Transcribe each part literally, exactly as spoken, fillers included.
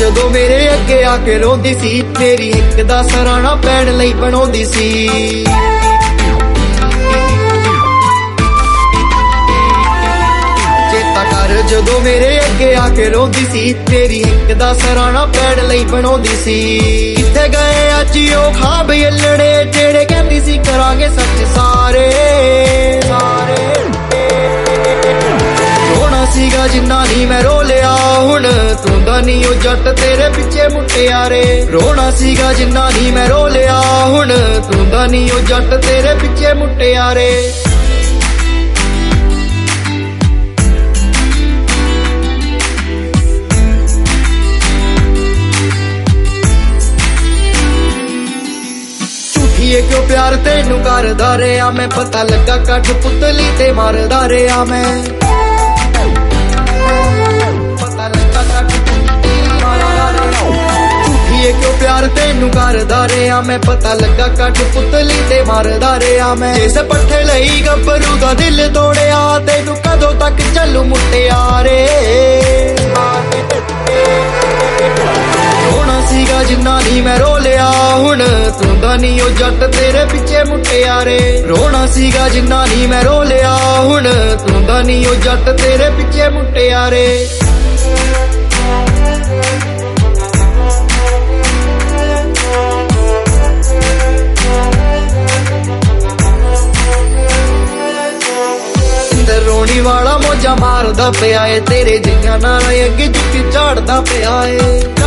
ਜਦੋਂ ਮੇਰੇ ਅੱਗੇ ਆ ਕੇ ਰੋਂਦੀ ਸੀ, ਮੇਰੀ ਇੱਕ ਦਾ ਸਰਾਣਾ ਪੈਣ ਲਈ ਬਣਾਉਂਦੀ ਸੀ। ਚੇਤਾ ਕਰ ਜਦੋਂ ਮੇਰੇ ਅੱਗੇ ਆ ਕੇ ਰੋਂਦੀ ਸੀ, ਮੇਰੀ ਇੱਕ ਦਾ ਸਰਾਣਾ ਪੈਣ ਲਈ ਬਣਾਉਂਦੀ ਸੀ। ਕਿੱਥੇ ਗਏ ਅੱਜ ਉਹ ਖਾਬ ਯੱਲੜੇ, ਜਿਹੜੇ ਕਹਿੰਦੀ ਸੀ ਕਰਾਂਗੇ ਸੱਚ ਸਾਰੇ ਸਾਰੇ। ਰੋਣਾ ਸੀਗਾ ਜਿੰਨਾ ਨੀ ਮੈਂ ਰੋ ਲਿਆ ਹੁਣ, ਤੂੰ ਦਾ ਨੀ ਉਹ ਜੱਟ ਤੇਰੇ ਪਿੱਛੇ ਮੁਟਿਆਰੇ। ਰੋਣਾ ਸੀਗਾ ਜਿੰਨਾ ਨੀ ਮੈਂ ਰੋ ਲਿਆ ਹੁਣ, ਤੂੰ ਦਾ ਨੀ ਉਹ ਜੱਟ ਤੇਰੇ ਪਿੱਛੇ ਮੁਟਿਆਰੇ। ਝੂਠੀਏ ਕਿਉਂ ਪਿਆਰ ਤੈਨੂੰ ਕਰਦਾ ਰਿਹਾ ਮੈਂ, ਪਤਾ ਲੱਗਾ ਕੱਠ ਪੁਤਲੀ ਤੇ ਮਾਰਦਾ ਰਿਹਾ ਮੈਂ। ਕਿਉਂ ਪਿਆਰ ਤੈਨੂੰ ਕਰਦਾ ਰਿਹਾ ਮੈਂ, ਪਤਾ ਲੱਗਾ ਕੱਠ ਪੁਤਲੀ ਤੇ ਮਾਰਦਾ ਰਿਹਾ ਮੈਂ। ਜਿਸ ਪੱਠੇ ਲਈ ਗੱਭਰੂ ਦਾ ਦਿਲ ਤੋੜਿਆ, ਤੈਨੂੰ ਕਦੋਂ ਤੱਕ ਚੱਲੂ ਮੁਟਿਆਰੇ। ਰੋਣਾ ਸੀਗਾ ਜਿੰਨਾ ਨੀ ਮੈਂ ਰੋ ਲਿਆ ਹੁਣ, ਤੂੰ ਦਾ ਨੀ ਉਹ ਜੱਟ ਤੇਰੇ ਪਿੱਛੇ ਮੁਟਿਆਰੇ। ਰੋਣਾ ਸੀਗਾ ਜਿੰਨਾ ਨੀ ਮੈਂ ਰੋ ਲਿਆ ਹੁਣ, ਤੂੰ ਦਾ ਨੀ ਉਹ ਜੱਟ ਤੇਰੇ ਪਿੱਛੇ ਮੁਟਿਆਰੇ। ਰੋਣੀ ਵਾਲਾ ਮੋਜਾ ਮਾਰਦਾ ਪਿਆ ਏ, ਤੇਰੇ ਜਿਹੀਆਂ ਨਾਲ ਅੱਗੇ ਜੁੱਤੀ ਝਾੜਦਾ ਪਿਆ ਏ।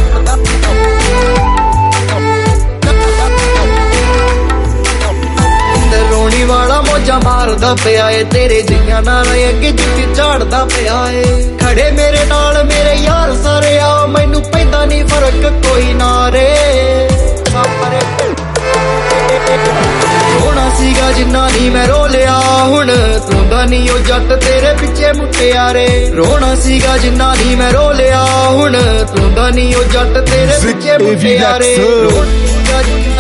ਰੋਣੀ ਵਾਲਾ ਮੋਜਾ ਮਾਰਦਾ ਪਿਆ ਏ, ਤੇਰੇ ਜਿਹੀਆਂ ਨਾਲ ਅੱਗੇ ਜੁੱਤੀ ਝਾੜਦਾ ਪਿਆ ਏ। ਖੜੇ ਮੇਰੇ ਨਾਲ ਮੇਰੇ ਯਾਰ ਸਾਰੇ ਆ, ਮੈਨੂੰ ਪੈਂਦਾ ਨੀ ਫਰਕ ਕੋਈ ਨਾ ਰੇ। ਰੋਣਾ ਸੀਗਾ ਜਿੰਨਾ ਨੀ ਮੈਂ ਰੋ ਲਿਆ ਹੁਣ, ਤੂੰ ਦਾ ਨੀ ਉਹ ਜੱਟ ਤੇਰੇ ਪਿੱਛੇ ਮੁਟਿਆਰੇ। ਰੋਣਾ ਸੀਗਾ ਜਿੰਨਾ ਨੀ ਮੈਂ ਰੋ ਲਿਆ ਹੁਣ, ਤੂੰ ਦਾ ਨੀ ਉਹ ਜੱਟ ਤੇਰੇ ਪਿੱਛੇ ਮੁਟਿਆਰੇ।